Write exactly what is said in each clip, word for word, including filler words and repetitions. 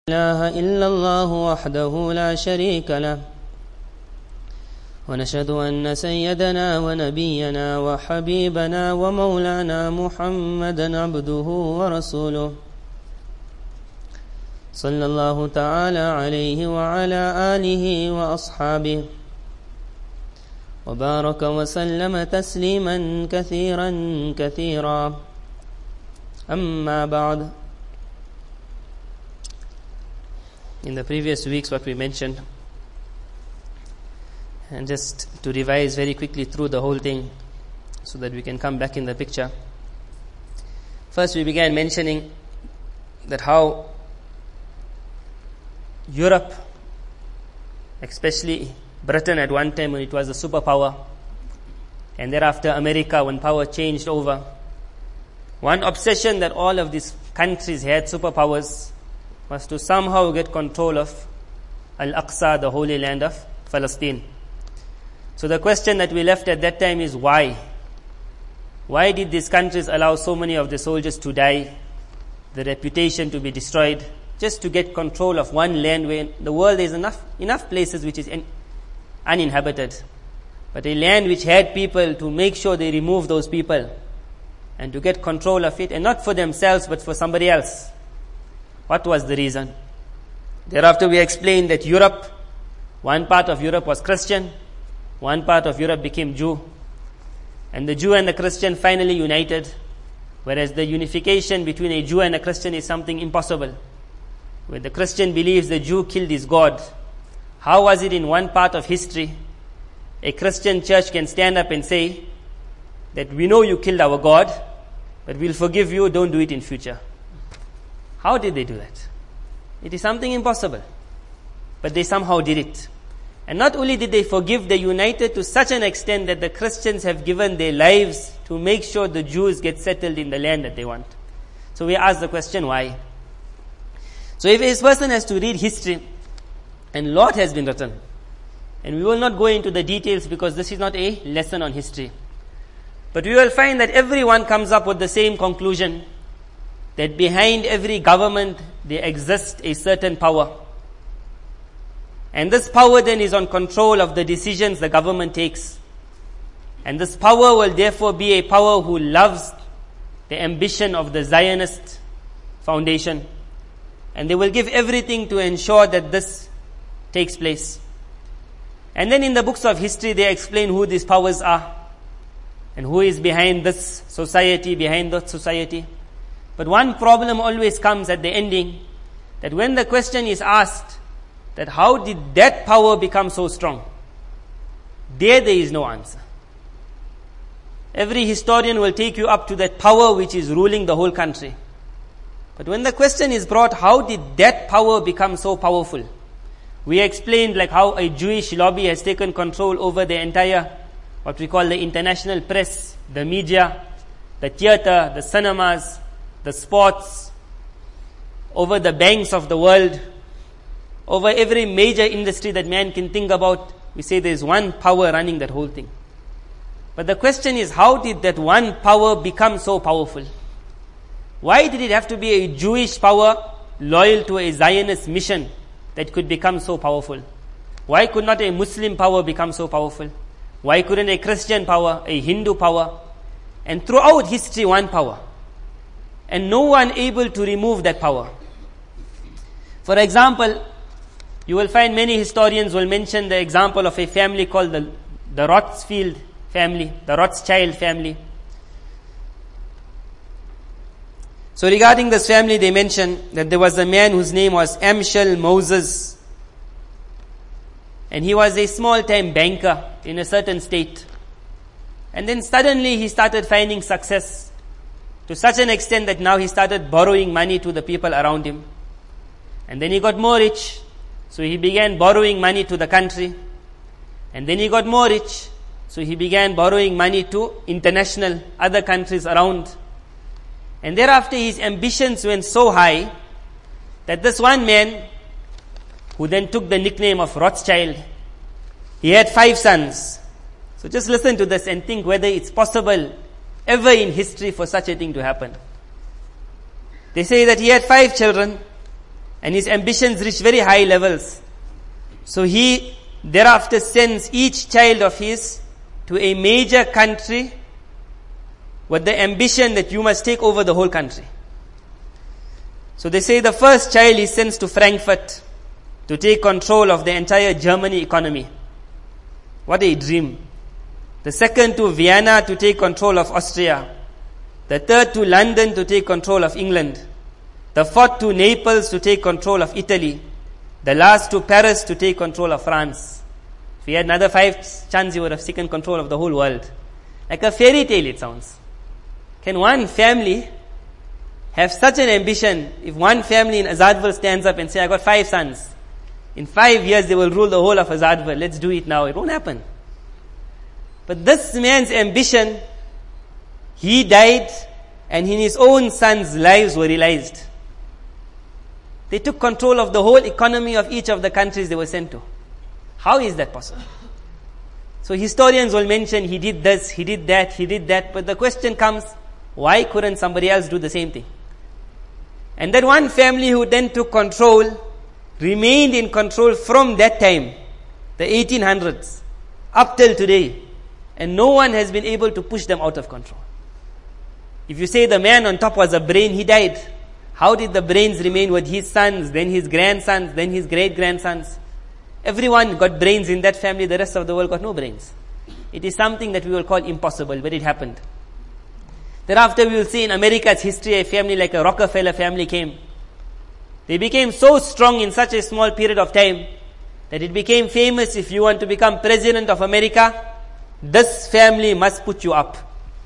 لا إله إلا الله وحده لا شريك له ونشهد أن سيدنا ونبينا وحبيبنا ومولانا محمدا عبده ورسوله صلى الله تعالى عليه وعلى آله وأصحابه وبارك وسلم تسليما كثيرا كثيرا أما بعد. In the previous weeks what we mentioned, and just to revise very quickly through the whole thing so that we can come back in the picture. First we began mentioning that how Europe, especially Britain at one time when it was a superpower, and thereafter America when power changed over, one obsession that all of these countries had, superpowers, was to somehow get control of Al-Aqsa, the holy land of Palestine. So the question that we left at that time is why? Why did these countries allow so many of the soldiers to die, the reputation to be destroyed, just to get control of one land where in the world there is enough, enough places which is in, uninhabited. But a land which had people, to make sure they remove those people and to get control of it, and not for themselves but for somebody else. What was the reason? Thereafter we explained that Europe, one part of Europe was Christian, one part of Europe became Jew. And the Jew and the Christian finally united, whereas the unification between a Jew and a Christian is something impossible. Where the Christian believes the Jew killed his God, how was it in one part of history a Christian church can stand up and say that we know you killed our God, but we'll forgive you, don't do it in future? How did they do that? It is something impossible. But they somehow did it. And not only did they forgive, they united to such an extent that the Christians have given their lives to make sure the Jews get settled in the land that they want. So we ask the question, why? So if a person has to read history, and a lot has been written, and we will not go into the details because this is not a lesson on history, but we will find that everyone comes up with the same conclusion, that behind every government there exists a certain power. And this power then is on control of the decisions the government takes. And this power will therefore be a power who loves the ambition of the Zionist foundation. And they will give everything to ensure that this takes place. And then in the books of history they explain who these powers are and who is behind this society, behind that society. But one problem always comes at the ending, that when the question is asked, that how did that power become so strong? There, there is no answer. Every historian will take you up to that power which is ruling the whole country. But when the question is brought, how did that power become so powerful? We explained like how a Jewish lobby has taken control over the entire, what we call the international press, the media, the theater, the cinemas, the sports, over the banks of the world, over every major industry that man can think about. We say there is one power running that whole thing. But the question is, how did that one power become so powerful? Why did it have to be a Jewish power loyal to a Zionist mission that could become so powerful? Why could not a Muslim power become so powerful? Why couldn't a Christian power, a Hindu power, and throughout history one power? And no one able to remove that power. For example, you will find many historians will mention the example of a family called the, the Rothschild family, the Rothschild family. So regarding this family, they mention that there was a man whose name was Amschel Moses. And he was a small-time banker in a certain state. And then suddenly he started finding success, to such an extent that now he started borrowing money to the people around him. And then he got more rich, so he began borrowing money to the country. And then he got more rich, so he began borrowing money to international, other countries around. And thereafter his ambitions went so high that this one man, who then took the nickname of Rothschild, he had five sons. So just listen to this and think whether it's possible ever in history for such a thing to happen. They say that he had five children, And his ambitions reached very high levels. So he thereafter sends each child of his to a major country with the ambition that you must take over the whole country. So they say the first child he sends to Frankfurt to take control of the entire Germany economy. What a dream. The second to Vienna to take control of Austria. The third to London to take control of England. The fourth to Naples to take control of Italy. The last to Paris to take control of France. If he had another five chances, he would have taken control of the whole world. Like a fairy tale it sounds. Can one family have such an ambition? If one family in Azadville stands up and say, I got five sons. In five years they will rule the whole of Azadville. Let's do it now. It won't happen. But this man's ambition, he died and in his own sons' lives were realized. They took control of the whole economy of each of the countries they were sent to. How is that possible? So historians will mention he did this, he did that, he did that. But the question comes, why couldn't somebody else do the same thing? And that one family who then took control remained in control from that time, the eighteen hundreds, up till today. And no one has been able to push them out of control. If you say the man on top was a brain, he died. How did the brains remain with his sons, then his grandsons, then his great-grandsons? Everyone got brains in that family, the rest of the world got no brains. It is something that we will call impossible, but it happened. Thereafter we will see in America's history, a family like a Rockefeller family came. They became so strong in such a small period of time that it became famous. If you want to become president of America, this family must put you up.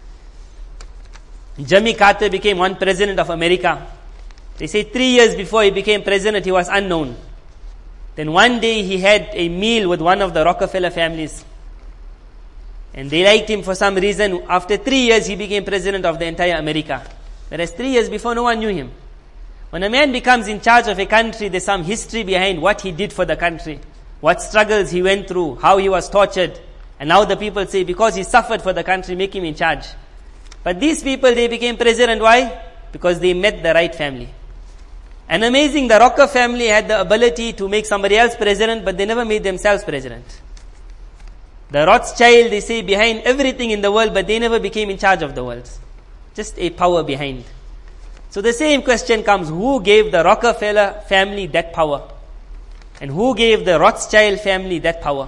Jimmy Carter became one president of America. They say three years before he became president, he was unknown. Then one day he had a meal with one of the Rockefeller families. And they liked him for some reason. After three years, he became president of the entire America. Whereas three years before, no one knew him. When a man becomes in charge of a country, there's some history behind what he did for the country, what struggles he went through, how he was tortured. And now the people say, because he suffered for the country, make him in charge. But these people, they became president. Why? Because they met the right family. And amazing, the Rockefeller family had the ability to make somebody else president, but they never made themselves president. The Rothschild, they say, behind everything in the world, but they never became in charge of the world. Just a power behind. So the same question comes, who gave the Rockefeller family that power? And who gave the Rothschild family that power?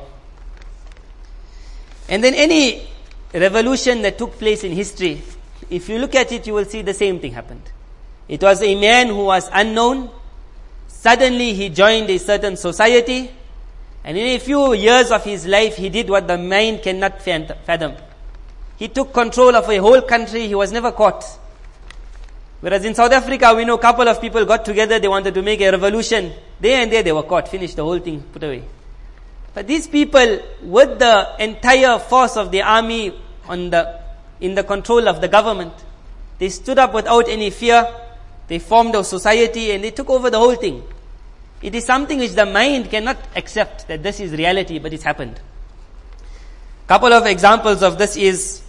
And then any revolution that took place in history, if you look at it, you will see the same thing happened. It was a man who was unknown. Suddenly he joined a certain society. And in a few years of his life, he did what the mind cannot fathom. He took control of a whole country. He was never caught. Whereas in South Africa, we know a couple of people got together. They wanted to make a revolution. There and there they were caught. Finished the whole thing, put away. But these people, with the entire force of the army on the, in the control of the government, they stood up without any fear. They formed a society and they took over the whole thing. It is something which the mind cannot accept that this is reality, but it's happened. Couple of examples of this is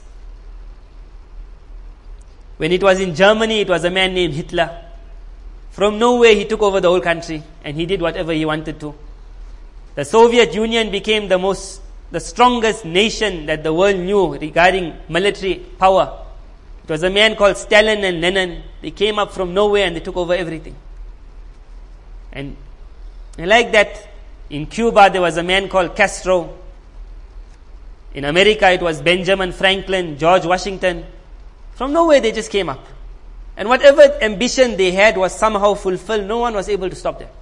when it was in Germany, it was a man named Hitler. From nowhere, he took over the whole country and he did whatever he wanted to. The Soviet Union became the most, the strongest nation that the world knew regarding military power. It was a man called Stalin and Lenin. They came up from nowhere and they took over everything. And, and like that, in Cuba there was a man called Castro. In America it was Benjamin Franklin, George Washington. From nowhere they just came up. And whatever ambition they had was somehow fulfilled. No one was able to stop them.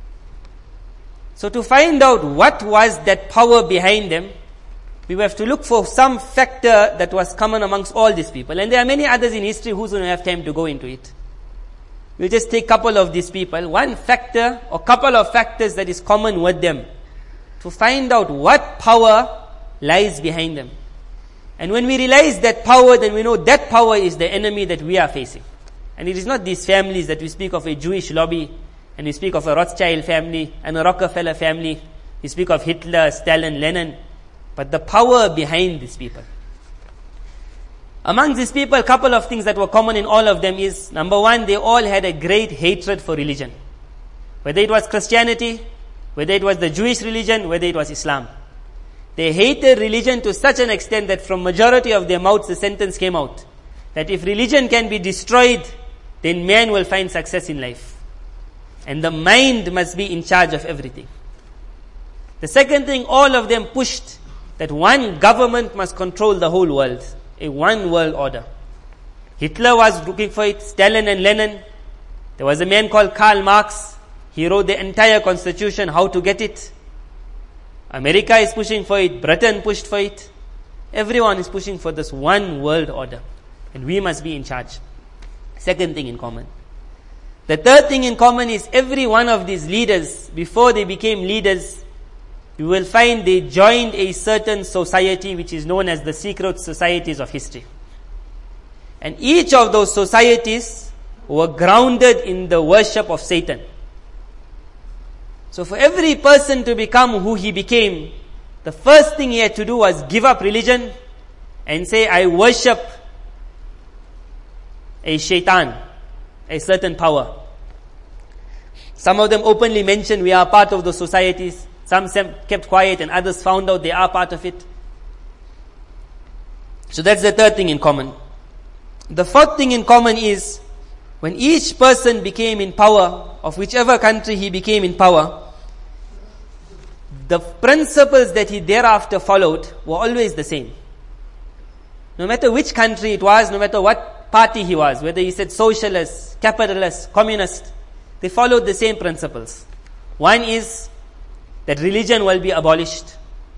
So to find out what was that power behind them, we have to look for some factor that was common amongst all these people. And there are many others in history who don't have time to go into it. We'll just take a couple of these people, one factor or couple of factors that is common with them, to find out what power lies behind them. And when we realize that power, then we know that power is the enemy that we are facing. And it is not these families that we speak of, a Jewish lobby, and we speak of a Rothschild family and a Rockefeller family. We speak of Hitler, Stalin, Lenin. But the power behind these people. Among these people, a couple of things that were common in all of them is, number one, they all had a great hatred for religion. Whether it was Christianity, whether it was the Jewish religion, whether it was Islam. They hated religion to such an extent that from majority of their mouths the sentence came out that if religion can be destroyed, then man will find success in life. And the mind must be in charge of everything. The second thing, all of them pushed that one government must control the whole world. A one world order. Hitler was looking for it, Stalin and Lenin. There was a man called Karl Marx. He wrote the entire constitution, how to get it. America is pushing for it. Britain pushed for it. Everyone is pushing for this one world order. And we must be in charge. Second thing in common. The third thing in common is every one of these leaders, before they became leaders, you will find they joined a certain society which is known as the secret societies of history. And each of those societies were grounded in the worship of Satan. So for every person to become who he became, the first thing he had to do was give up religion and say, I worship a shaitan, a certain power. Some of them openly mentioned we are part of those societies. Some kept quiet and others found out they are part of it. So that's the third thing in common. The fourth thing in common is when each person became in power, of whichever country he became in power, the principles that he thereafter followed were always the same. No matter which country it was, no matter what party he was, whether he said socialist, capitalist, communist, they followed the same principles. One is that religion will be abolished.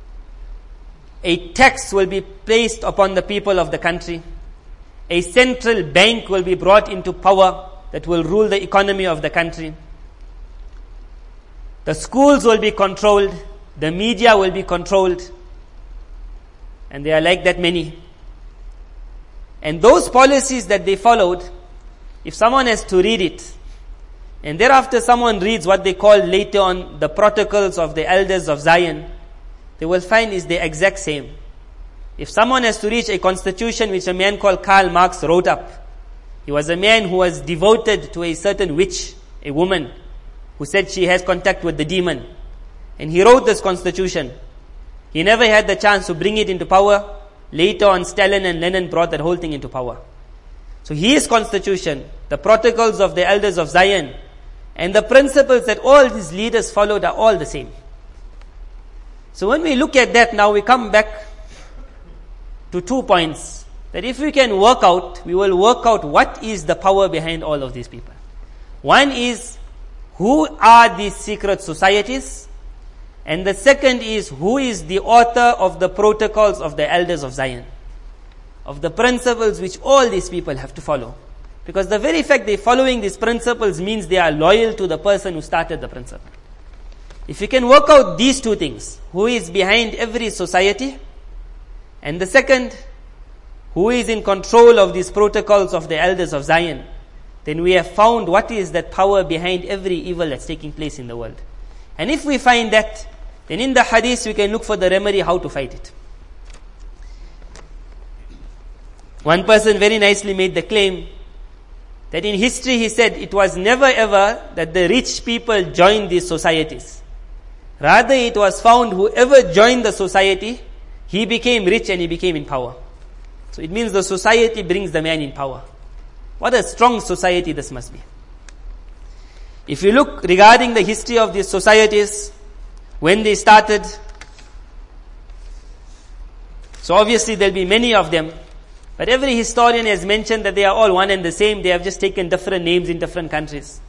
A tax will be placed upon the people of the country. A central bank will be brought into power that will rule the economy of the country. The schools will be controlled. The media will be controlled. And they are like that many. And those policies that they followed, if someone has to read it, and thereafter someone reads what they call later on the protocols of the elders of Zion, they will find is the exact same. If someone has to reach a constitution which a man called Karl Marx wrote up, he was a man who was devoted to a certain witch, a woman, who said she has contact with the demon. And he wrote this constitution. He never had the chance to bring it into power. Later on, Stalin and Lenin brought that whole thing into power. So his constitution, the protocols of the elders of Zion, and the principles that all these leaders followed are all the same. So when we look at that now, we come back to two points. That if we can work out, we will work out what is the power behind all of these people. One is, who are these secret societies? And the second is, who is the author of the protocols of the elders of Zion? Of the principles which all these people have to follow. Because the very fact they're following these principles means they are loyal to the person who started the principle. If you can work out these two things, who is behind every society, and the second, who is in control of these protocols of the elders of Zion, then we have found what is that power behind every evil that's taking place in the world. And if we find that, then in the hadith we can look for the remedy how to fight it. One person very nicely made the claim that in history he said it was never ever that the rich people joined these societies. Rather it was found whoever joined the society, he became rich and he became in power. So it means the society brings the man in power. What a strong society this must be. If you look regarding the history of these societies, when they started, so obviously there will be many of them, but every historian has mentioned that they are all one and the same. They have just taken different names in different countries.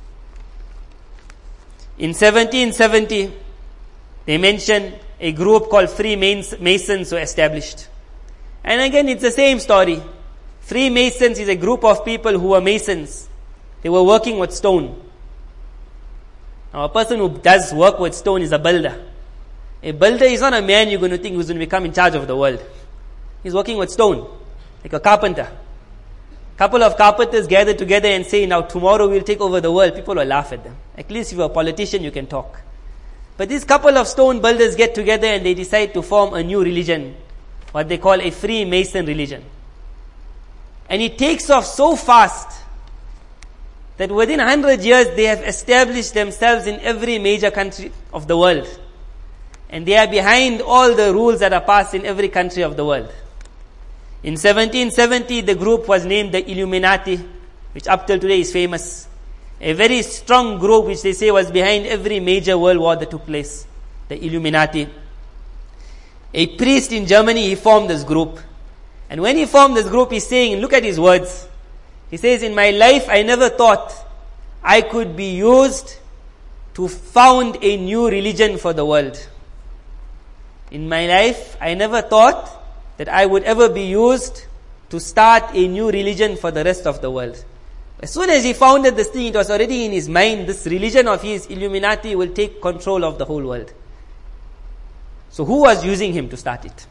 In seventeen seventy, they mention a group called Freemasons were established. And again, it's the same story. Freemasons is a group of people who were masons. They were working with stone. Now, a person who does work with stone is a builder. A builder is not a man you're going to think who's going to become in charge of the world. He's working with stone, like a carpenter. A couple of carpenters gather together and say, now tomorrow we'll take over the world. People will laugh at them. At least if you're a politician, you can talk. But these couple of stone builders get together and they decide to form a new religion, what they call a Freemason religion. And it takes off so fast that within one hundred years they have established themselves in every major country of the world. And they are behind all the rules that are passed in every country of the world. In seventeen seventy, the group was named the Illuminati, which up till today is famous. A very strong group which they say was behind every major world war that took place. The Illuminati. A priest in Germany, he formed this group. And when he formed this group, he's saying, look at his words. He says, in my life, I never thought I could be used to found a new religion for the world. In my life, I never thought that I would ever be used to start a new religion for the rest of the world. As soon as he founded this thing, it was already in his mind, this religion of his, Illuminati, will take control of the whole world. So who was using him to start it?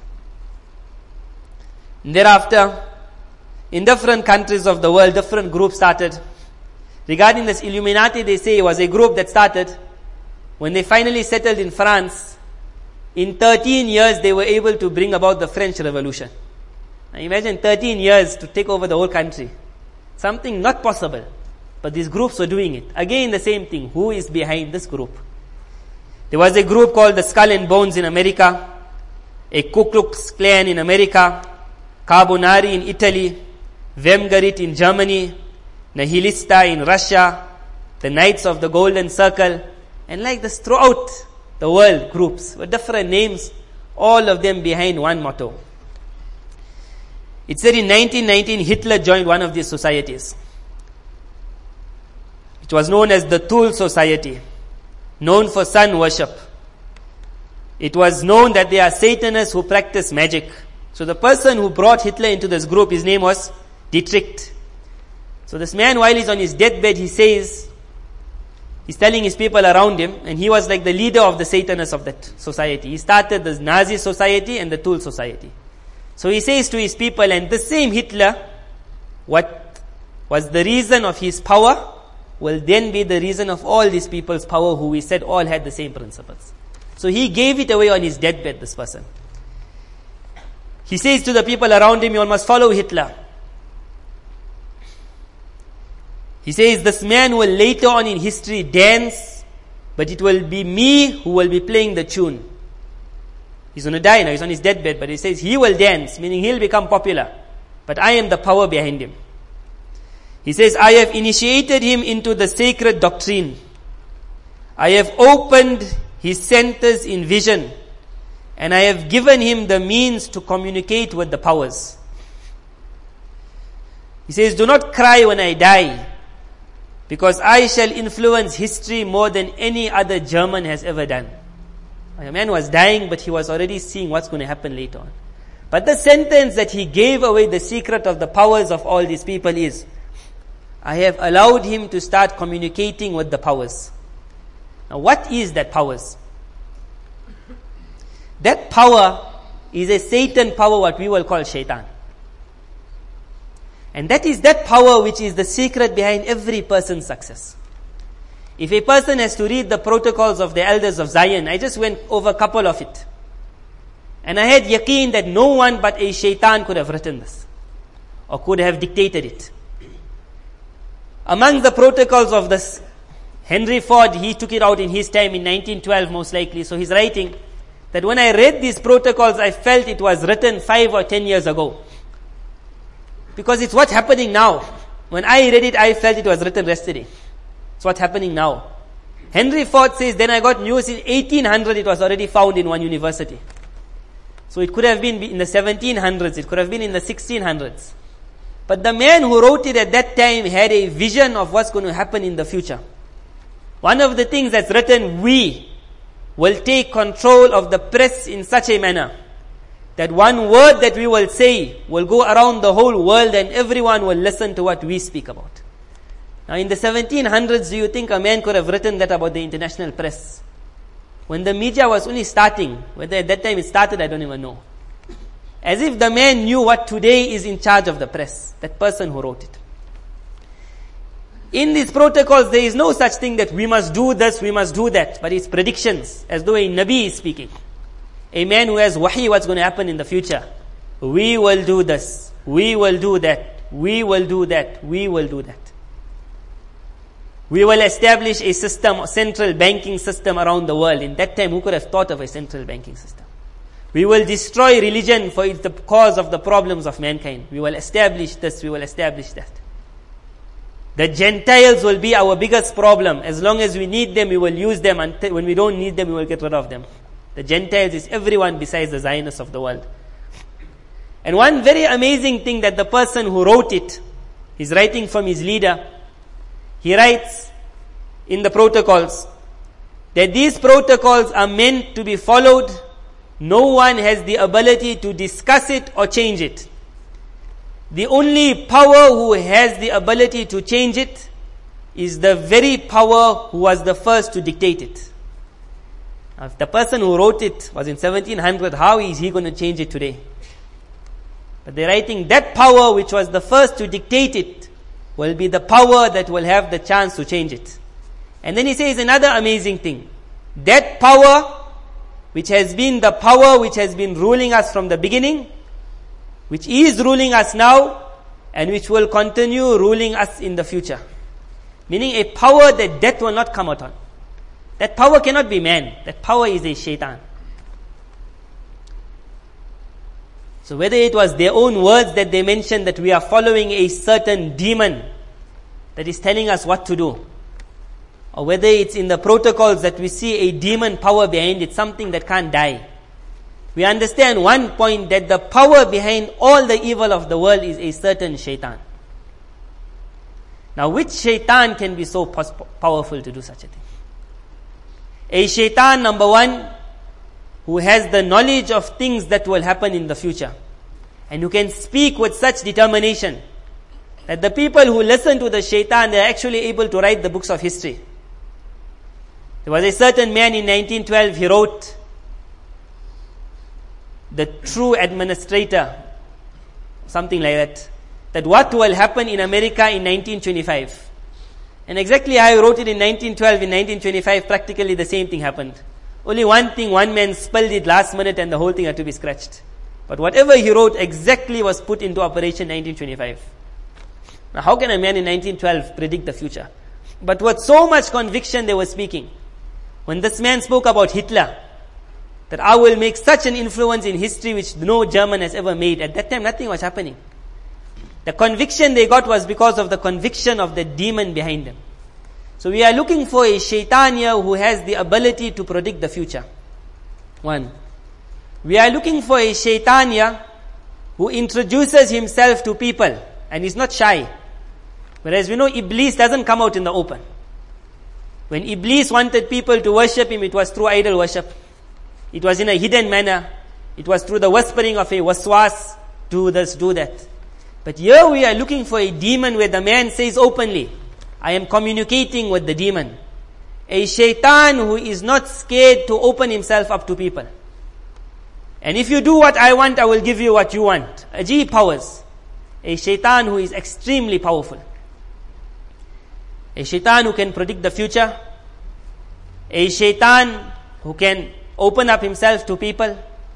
And thereafter, in different countries of the world, different groups started. Regarding this Illuminati, they say it was a group that started when they finally settled in France. In thirteen years, they were able to bring about the French Revolution. Now imagine thirteen years to take over the whole country. Something not possible. But these groups were doing it. Again, the same thing. Who is behind this group? There was a group called the Skull and Bones in America, a Ku Klux Klan in America, Carbonari in Italy, Wemgerit in Germany, Nihilista in Russia, the Knights of the Golden Circle, and like this throughout the world, groups with different names, all of them behind one motto. It said in nineteen nineteen, Hitler joined one of these societies. It was known as the Thule Society, known for sun worship. It was known that they are Satanists who practice magic. So the person who brought Hitler into this group, his name was Dietrich. So this man, while he's on his deathbed, he says, he's telling his people around him, and he was like the leader of the Satanists of that society. He started the Nazi society and the Thule Society. So he says to his people, and the same Hitler, what was the reason of his power, will then be the reason of all these people's power, who we said all had the same principles. So he gave it away on his deathbed, this person. He says to the people around him, you all must follow Hitler. He says, this man will later on in history dance, but it will be me who will be playing the tune. He's going to die now, he's on his deathbed, but he says he will dance, meaning he'll become popular. But I am the power behind him. He says, I have initiated him into the sacred doctrine. I have opened his centers in vision, and I have given him the means to communicate with the powers. He says, do not cry when I die, because I shall influence history more than any other German has ever done. A man was dying, but he was already seeing what's going to happen later on. But the sentence that he gave away the secret of the powers of all these people is, I have allowed him to start communicating with the powers. Now what is that powers? That power is a Satan power, what we will call shaitan. And that is that power which is the secret behind every person's success. If a person has to read the protocols of the elders of Zion, I just went over a couple of it. And I had yaqeen that no one but a shaitan could have written this, or could have dictated it. Among the protocols of this, Henry Ford, he took it out in his time in nineteen twelve most likely. So he's writing that when I read these protocols, I felt it was written five or ten years ago. Because it's what's happening now. When I read it, I felt it was written yesterday. It's what's happening now. Henry Ford says, then I got news in eighteen hundred, it was already found in one university. So it could have been in the seventeen hundreds, it could have been in the sixteen hundreds. But the man who wrote it at that time had a vision of what's going to happen in the future. One of the things that's written, we will take control of the press in such a manner that one word that we will say will go around the whole world and everyone will listen to what we speak about. Now in the seventeen hundreds, do you think a man could have written that about the international press? When the media was only starting, whether at that time it started, I don't even know. As if the man knew what today is in charge of the press, that person who wrote it. In these protocols, there is no such thing that we must do this, we must do that, but it's predictions, as though a Nabi is speaking. A man who has wahi, what's going to happen in the future. We will do this, we will do that, we will do that, we will do that. We will establish a system, a central banking system around the world. In that time, who could have thought of a central banking system? We will destroy religion for it's the cause of the problems of mankind. We will establish this, we will establish that. The Gentiles will be our biggest problem. As long as we need them, we will use them. Until when we don't need them, we will get rid of them. The Gentiles is everyone besides the Zionists of the world. And one very amazing thing that the person who wrote it, he's writing from his leader. He writes in the protocols that these protocols are meant to be followed. No one has the ability to discuss it or change it. The only power who has the ability to change it is the very power who was the first to dictate it. Now, if the person who wrote it was in seventeen hundred, how is he going to change it today? But they're writing that power which was the first to dictate it will be the power that will have the chance to change it. And then he says another amazing thing. That power which has been the power which has been ruling us from the beginning, which is ruling us now, and which will continue ruling us in the future. Meaning a power that death will not come out on. That power cannot be man. That power is a shaitan. So whether it was their own words that they mentioned that we are following a certain demon that is telling us what to do, or whether it's in the protocols that we see a demon power behind it, something that can't die, we understand one point, that the power behind all the evil of the world is a certain shaitan. Now, which shaitan can be so powerful to do such a thing? A shaitan, number one, who has the knowledge of things that will happen in the future, and who can speak with such determination that the people who listen to the shaitan, they are actually able to write the books of history. There was a certain man in nineteen twelve, he wrote, The True Administrator, something like that, that what will happen in America in nineteen twenty-five. And exactly how I wrote it in nineteen twelve, in nineteen twenty-five, practically the same thing happened. Only one thing, one man spelled it last minute and the whole thing had to be scratched. But whatever he wrote exactly was put into operation nineteen twenty-five. Now how can a man in nineteen twelve predict the future? But with so much conviction they were speaking. When this man spoke about Hitler, that I will make such an influence in history which no German has ever made. At that time, nothing was happening. The conviction they got was because of the conviction of the demon behind them. So we are looking for a shaitan here who has the ability to predict the future. One. We are looking for a shaitan here who introduces himself to people and is not shy. Whereas we know Iblis doesn't come out in the open. When Iblis wanted people to worship him, it was through idol worship. It was in a hidden manner. It was through the whispering of a waswas, do this, do that. But here we are looking for a demon where the man says openly, I am communicating with the demon. A shaitan who is not scared to open himself up to people. And if you do what I want, I will give you what you want. Ajib powers. A shaitan who is extremely powerful. A shaitan who can predict the future. A shaitan who can open up himself to people.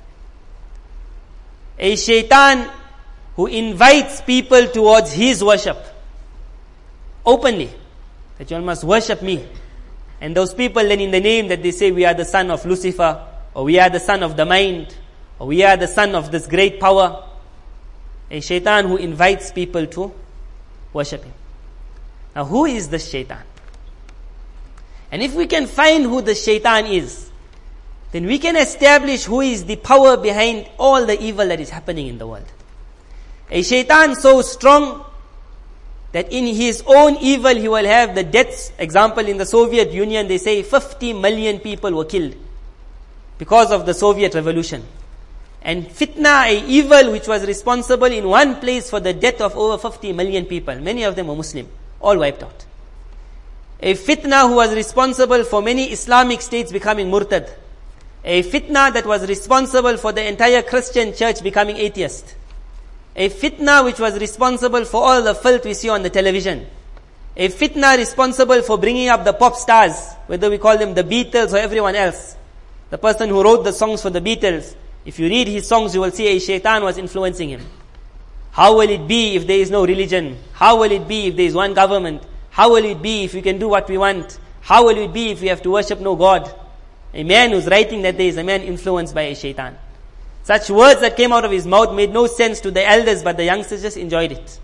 A shaitan who invites people towards his worship. Openly. That you all must worship me. And those people then in the name that they say we are the son of Lucifer, or we are the son of the mind, or we are the son of this great power. A shaitan who invites people to worship him. Now who is the shaitan? And if we can find who the shaitan is, then we can establish who is the power behind all the evil that is happening in the world. A shaitan so strong that in his own evil he will have the deaths. Example, in the Soviet Union they say fifty million people were killed because of the Soviet revolution. And fitna, a evil which was responsible in one place for the death of over fifty million people. Many of them were Muslim, all wiped out. A fitna who was responsible for many Islamic states becoming murtad. A fitna that was responsible for the entire Christian church becoming atheist. A fitna which was responsible for all the filth we see on the television. A fitna responsible for bringing up the pop stars, whether we call them the Beatles or everyone else. The person who wrote the songs for the Beatles, if you read his songs, you will see a shaitan was influencing him. How will it be if there is no religion? How will it be if there is one government? How will it be if we can do what we want? How will it be if we have to worship no God? A man who's writing that day is a man influenced by a shaitan. Such words that came out of his mouth made no sense to the elders, but the youngsters just enjoyed it.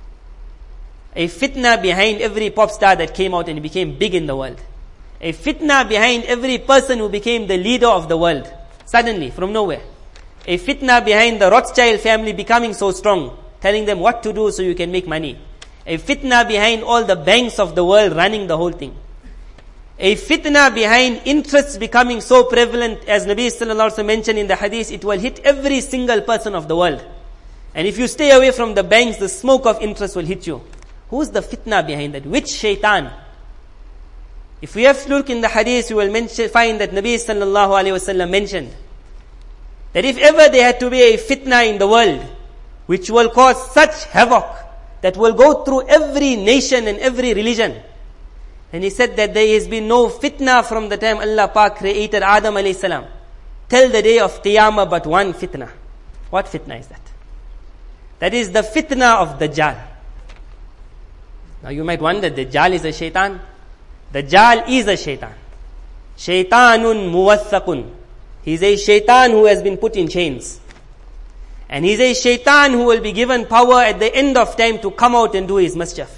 A fitna behind every pop star that came out and became big in the world. A fitna behind every person who became the leader of the world. Suddenly, from nowhere. A fitna behind the Rothschild family becoming so strong, telling them what to do so you can make money. A fitna behind all the banks of the world running the whole thing. A fitna behind interests becoming so prevalent, as Nabi sallallahu alaihi wasallam mentioned in the hadith, it will hit every single person of the world. And if you stay away from the banks, the smoke of interest will hit you. Who's the fitna behind that? Which shaitan? If we have to look in the hadith, we will mention, find that Nabi sallallahu alaihi wasallam mentioned that if ever there had to be a fitna in the world, which will cause such havoc, that will go through every nation and every religion. And he said that there has been no fitna from the time Allah Pak created Adam alayhi salam till the day of Qiyamah, but one fitna. What fitna is that? That is the fitna of Dajjal. Now you might wonder, Dajjal is a shaitan? Dajjal is a shaitan. Shaitanun muwaththaqun. He's a shaitan who has been put in chains. And he's a shaitan who will be given power at the end of time to come out and do his mischief.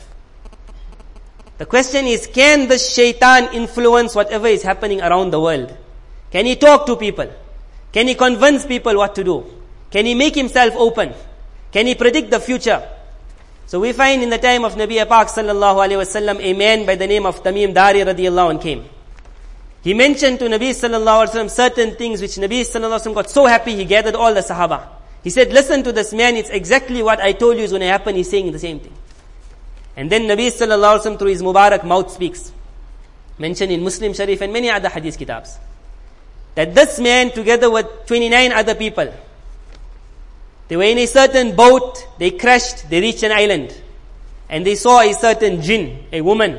The question is, can the shaitan influence whatever is happening around the world? Can he talk to people? Can he convince people what to do? Can he make himself open? Can he predict the future? So we find in the time of Nabi Pak sallallahu alaihi wasallam, a man by the name of Tamim Dari radiallahu anhu came. He mentioned to Nabi sallallahu alaihi wasallam certain things which Nabi sallallahu alaihi wasallam got so happy, he gathered all the Sahaba. He said, listen to this man, it's exactly what I told you is going to happen. He's saying the same thing. And then Nabi sallallahu alaihi wasallam through his Mubarak mouth speaks, mentioned in Muslim Sharif and many other hadith kitabs, that this man together with twenty-nine other people, they were in a certain boat, they crashed, they reached an island, and they saw a certain jinn, a woman.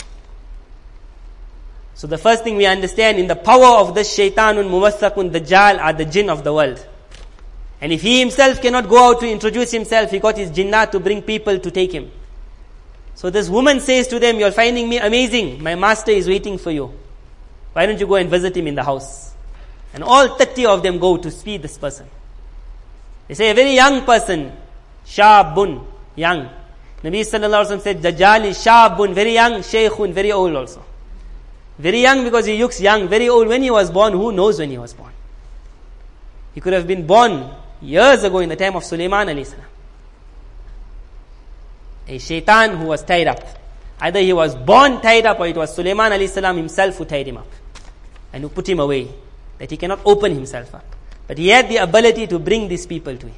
So the first thing we understand, in the power of this shaitanun muwaththaqun Dajjal are the jinn of the world. And if he himself cannot go out to introduce himself, he got his jinnah to bring people to take him. So this woman says to them, you're finding me amazing. My master is waiting for you. Why don't you go and visit him in the house? And all thirty of them go to see this person. They say, a very young person, shabun, young. Nabi sallallahu alaihi wasallam said, Dajjal is shabun, very young, shaykhun, very old also. Very young because he looks young, very old. When he was born, who knows when he was born? He could have been born years ago in the time of Sulaiman alayhi salam. A shaitan who was tied up. Either he was born tied up or it was Sulaiman alayhi salam himself who tied him up and who put him away, that he cannot open himself up. But he had the ability to bring these people to him.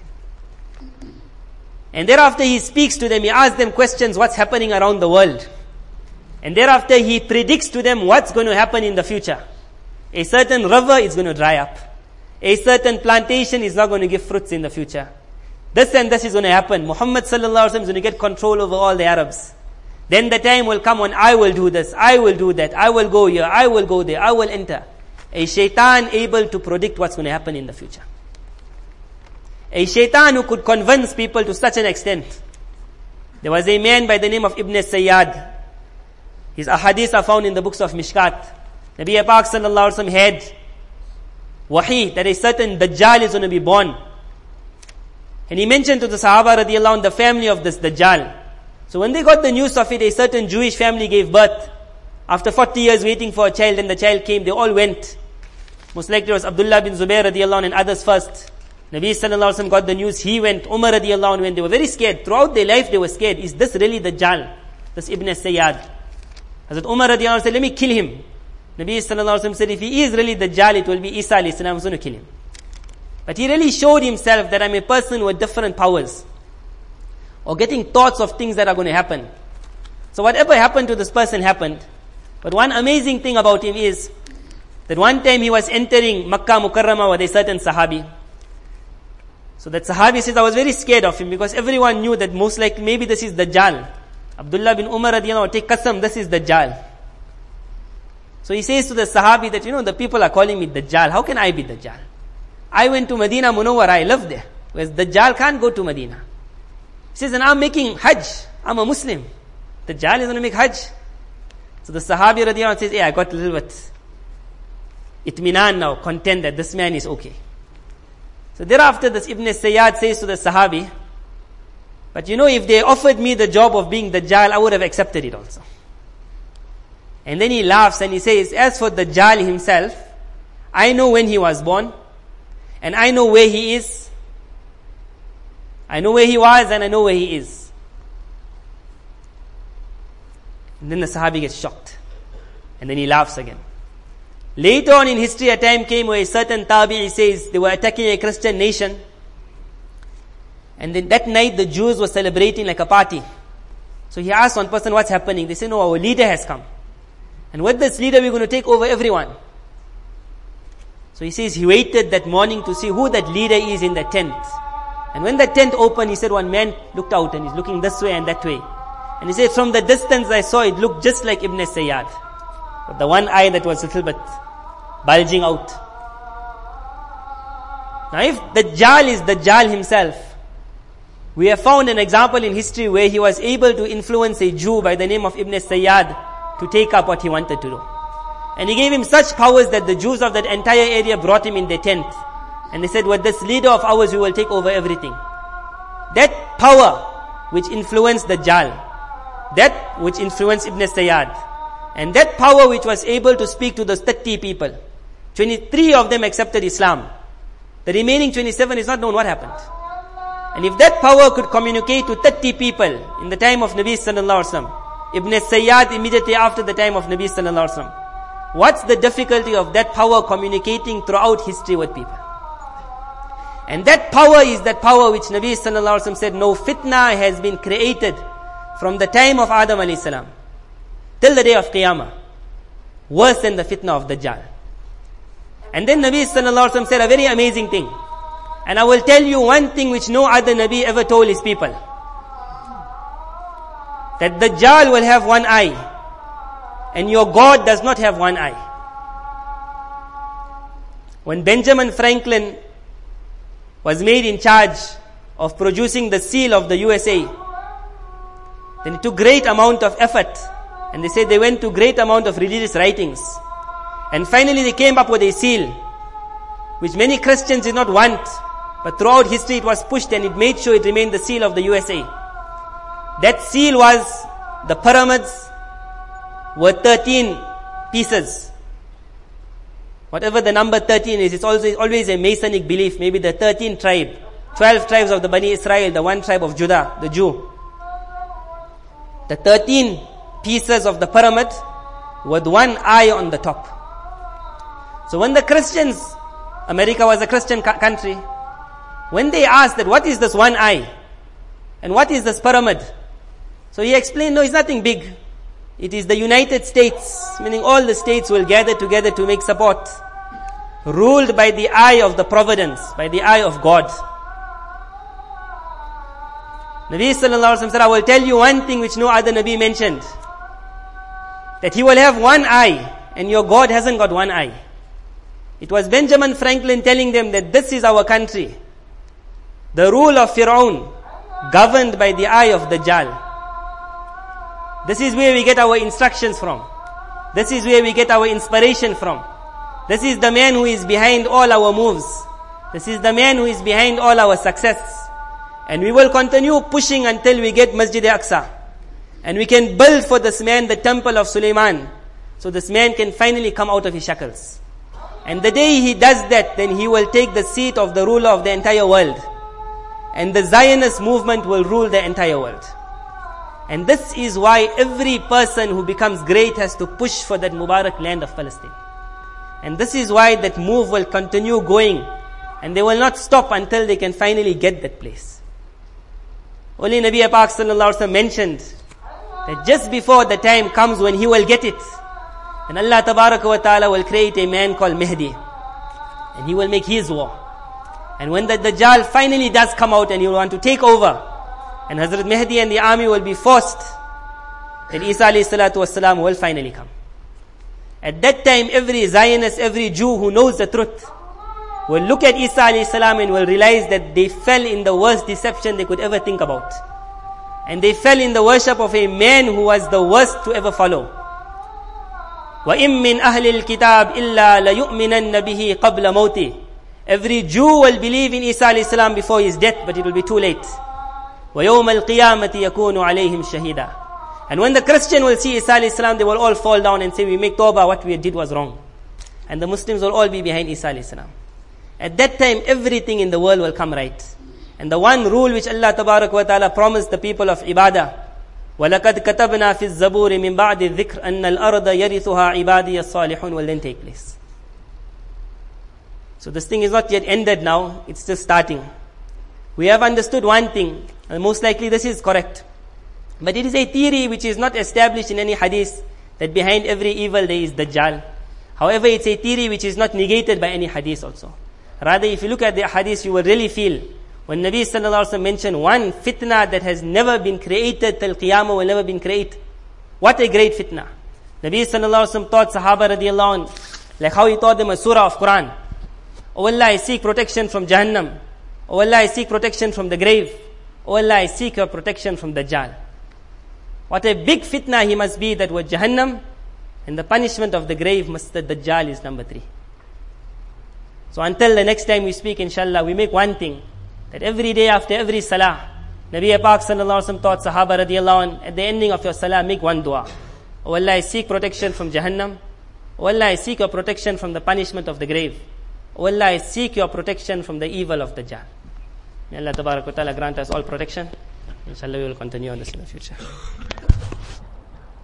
And thereafter he speaks to them, he asks them questions, what's happening around the world. And thereafter he predicts to them what's going to happen in the future. A certain river is going to dry up. A certain plantation is not going to give fruits in the future. This and this is going to happen. Muhammad sallallahu alaihi wasallam is going to get control over all the Arabs. Then the time will come when I will do this, I will do that, I will go here, I will go there, I will enter. A shaitan able to predict what's going to happen in the future. A shaitan who could convince people to such an extent. There was a man by the name of Ibn Sayyad. His ahadith are found in the books of Mishkat. Nabi Pak sallallahu alaihi wasallam had wahi that a certain Dajjal is going to be born. And he mentioned to the Sahaba radiallahu anhu the family of this Dajjal. So when they got the news of it, a certain Jewish family gave birth. After forty years waiting for a child, and the child came, they all went. Most likely it was Abdullah bin Zubair radiallahu anhu and others first. Nabi sallallahu alaihi wasallam got the news, he went, Umar radiallahu anhu went. They were very scared. Throughout their life they were scared. Is this really Dajjal? This Ibn Sayyad. Hazrat Umar radiallahu anhu said, let me kill him. Nabi sallallahu alaihi wasallam said, if he is really Dajjal, it will be Isa alayhi salam who's going to kill him. But he really showed himself that I'm a person with different powers. Or getting thoughts of things that are going to happen. So whatever happened to this person happened. But one amazing thing about him is that one time he was entering Makkah Mukarramah with a certain Sahabi. So that Sahabi says, I was very scared of him because everyone knew that most likely maybe this is Dajjal. Abdullah bin Umar radiallahu anhu, take qasam, this is Dajjal. So he says to the Sahabi that, you know, the people are calling me Dajjal. How can I be Dajjal? I went to Medina Munawwara, I live there. Whereas Dajjal can't go to Medina. He says, and I'm making Hajj. I'm a Muslim. Dajjal is going to make Hajj. So the Sahabi radiallahu anh says, hey, I got a little bit itminan now, content that this man is okay. So thereafter this Ibn Sayyad says to the Sahabi, but you know, if they offered me the job of being Dajjal, I would have accepted it also. And then he laughs and he says, as for Dajjal himself, I know when he was born, and I know where he is. I know where he was and I know where he is. And then the Sahabi gets shocked. And then he laughs again. Later on in history, a time came where a certain Tabi'i says they were attacking a Christian nation. And then that night the Jews were celebrating like a party. So he asked one person, what's happening? They said, no, our leader has come. And with this leader, we're going to take over everyone. So he says he waited that morning to see who that leader is in the tent. And when the tent opened, he said one man looked out and he's looking this way and that way. And he said, from the distance I saw it looked just like Ibn Sayyad. But the one eye that was a little bit bulging out. Now if Dajjal is Dajjal himself, we have found an example in history where he was able to influence a Jew by the name of Ibn Sayyad to take up what he wanted to do. And he gave him such powers that the Jews of that entire area brought him in their tent. And they said, with this leader of ours, we will take over everything. That power which influenced Dajjal, that which influenced Ibn Sayyad, and that power which was able to speak to those thirty people, twenty-three of them accepted Islam. The remaining twenty-seven is not known what happened. And if that power could communicate to thirty people in the time of Nabi sallallahu alaihi wasallam, Ibn Sayyad immediately after the time of Nabi sallallahu alaihi wasallam, what's the difficulty of that power communicating throughout history with people? And that power is that power which Nabi sallallahu alaihi wasallam said, no fitna has been created from the time of Adam alayhi salam till the day of Qiyamah, worse than the fitna of Dajjal. And then Nabi sallallahu alaihi wasallam said a very amazing thing. And I will tell you one thing which no other Nabi ever told his people. That Dajjal will have one eye, and your God does not have one eye. When Benjamin Franklin was made in charge of producing the seal of the U S A, then it took great amount of effort, and they said they went to great amount of religious writings, and finally they came up with a seal which many Christians did not want, but throughout history it was pushed and it made sure it remained the seal of the U S A. That seal was the pyramids were thirteen pieces. Whatever the number thirteen is, it's always, always a Masonic belief. Maybe the thirteenth tribe, twelve tribes of the Bani Israel, the one tribe of Judah, the Jew. The thirteen pieces of the pyramid with one eye on the top. So when the Christians, America was a Christian ca- country, when they asked that what is this one eye and what is this pyramid? So he explained, no, it's nothing big. It is the United States, meaning all the states will gather together to make support, ruled by the eye of the providence, by the eye of God. Nabi sallallahu alaihi wasallam said, I will tell you one thing which no other Nabi mentioned, that he will have one eye, and your God hasn't got one eye. It was Benjamin Franklin telling them that this is our country. The rule of Fir'aun, governed by the eye of Dajjal. This is where we get our instructions from. This is where we get our inspiration from. This is the man who is behind all our moves. This is the man who is behind all our success. And we will continue pushing until we get Masjid Aqsa. And we can build for this man the temple of Sulaiman. So this man can finally come out of his shackles. And the day he does that, then he will take the seat of the ruler of the entire world. And the Zionist movement will rule the entire world. And this is why every person who becomes great has to push for that Mubarak land of Palestine. And this is why that move will continue going. And they will not stop until they can finally get that place. Only Nabi Pak sallallahu alaihi wasallam mentioned that just before the time comes when he will get it, and Allah tabaraka wa ta'ala will create a man called Mahdi. And he will make his war. And when the Dajjal finally does come out and he will want to take over, and Hazrat Mahdi and the army will be forced, then Isa alayhi salatu wasalam will finally come. At that time, every Zionist, every Jew who knows the truth will look at Isa alayhi salam and will realize that they fell in the worst deception they could ever think about. And they fell in the worship of a man who was the worst to ever follow. وَإِن مِّنْ أَهْلِ الْكِتَابِ إِلَّا لَيُؤْمِنَنَّ بِهِ قَبْلَ مَوْتِهِ. Every Jew will believe in Isa alayhi salam before his death, but it will be too late. وَيَوْمَ الْقِيَامَةِ يَكُونُ عَلَيْهِمْ شَهِيدًا. And when the Christian will see Isa alayhi salam, they will all fall down and say, we make tawbah, what we did was wrong. And the Muslims will all be behind Isa alayhi salam. At that time, everything in the world will come right. And the one rule which Allah tabarak wa ta'ala promised the people of ibadah, وَلَقَدْ كَتَبْنَا فِي الزَّبُورِ مِنْ بَعْدِ الذِّكْرِ أَنَّ الْأَرْضَ يَرِثُهَا عِبَادِيَ الصَّالِحُونَ will then take place. So this thing is not yet ended now, it's just starting. We have understood one thing, and most likely this is correct. But it is a theory which is not established in any hadith, that behind every evil there is Dajjal. However, it's a theory which is not negated by any hadith also. Rather, if you look at the hadith, you will really feel, when Nabi sallallahu alaihi wasallam mentioned one fitna that has never been created till Qiyamah will never been created. What a great fitna. Nabi sallallahu alaihi wasallam taught Sahaba radiallahu anhu, like how he taught them a surah of Quran. Oh Allah, I seek protection from Jahannam. Oh Allah, I seek protection from the grave. Oh Allah, I seek your protection from Dajjal. What a big fitna he must be, that was Jahannam, and the punishment of the grave must, the Dajjal is number three. So until the next time we speak, inshallah, we make one thing, that every day after every salah, Nabi Pak sallallahu alaihi wasallam taught Sahaba radiallahu anh, at the ending of your salah, make one dua. Oh Allah, I seek protection from Jahannam. Oh Allah, I seek your protection from the punishment of the grave. Oh Allah, I seek your protection from the evil of Dajjal. May Allah tabarak wa ta'ala grant us all protection. Inshallah, we will continue on this in the future.